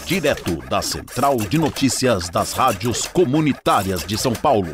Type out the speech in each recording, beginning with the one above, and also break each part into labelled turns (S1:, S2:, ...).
S1: direto da Central de Notícias das Rádios Comunitárias de São Paulo.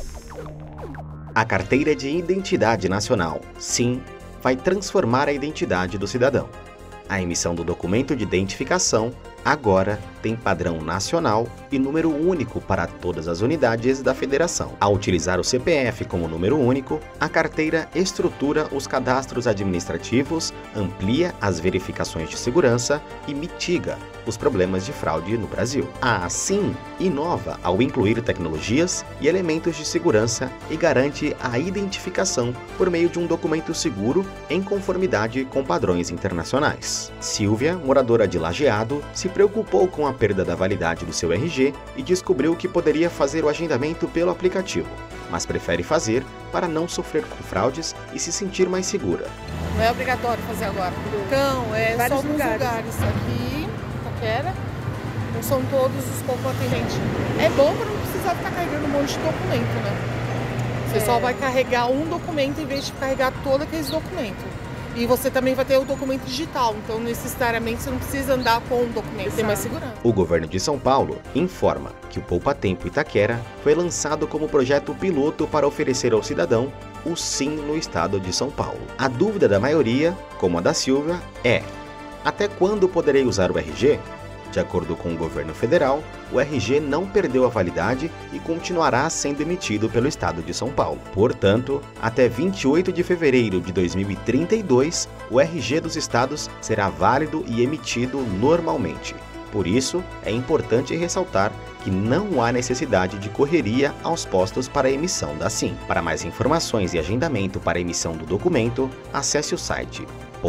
S2: A Carteira de Identidade Nacional, SIM, vai transformar a identidade do cidadão. A emissão do documento de identificação agora tem padrão nacional e número único para todas as unidades da federação. Ao utilizar o CPF como número único, a carteira estrutura os cadastros administrativos, amplia as verificações de segurança e mitiga os problemas de fraude no Brasil. A SIM inova ao incluir tecnologias e elementos de segurança e garante a identificação por meio de um documento seguro em conformidade com padrões internacionais. Silvia, moradora de Lajeado, se preocupou com a perda da validade do seu RG e descobriu que poderia fazer o agendamento pelo aplicativo, mas prefere fazer para não sofrer com fraudes e se sentir mais segura.
S3: Não é obrigatório fazer agora. Então, é só nos lugares. Aqui, Itaquera, não são todos os poucos atendentes. É bom para não precisar ficar carregando um monte de documento, né? Você só vai carregar um documento em vez de carregar todo aquele documento. E você também vai ter o documento digital, então necessariamente você não precisa andar com o documento, tem mais segurança.
S2: O governo de São Paulo informa que o Poupa Tempo Itaquera foi lançado como projeto piloto para oferecer ao cidadão o SIM no estado de São Paulo. A dúvida da maioria, como a da Silvia, é: até quando poderei usar o RG? De acordo com o governo federal, o RG não perdeu a validade e continuará sendo emitido pelo estado de São Paulo. Portanto, até 28 de fevereiro de 2032, o RG dos estados será válido e emitido normalmente. Por isso, é importante ressaltar que não há necessidade de correria aos postos para a emissão da SIM. Para mais informações e agendamento para a emissão do documento, acesse o site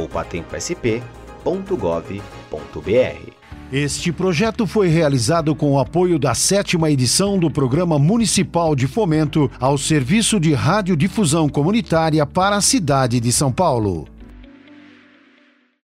S2: poupatemposp.gov.br.
S1: Este projeto foi realizado com o apoio da 7ª edição do Programa Municipal de Fomento ao Serviço de Radiodifusão Comunitária para a cidade de São Paulo.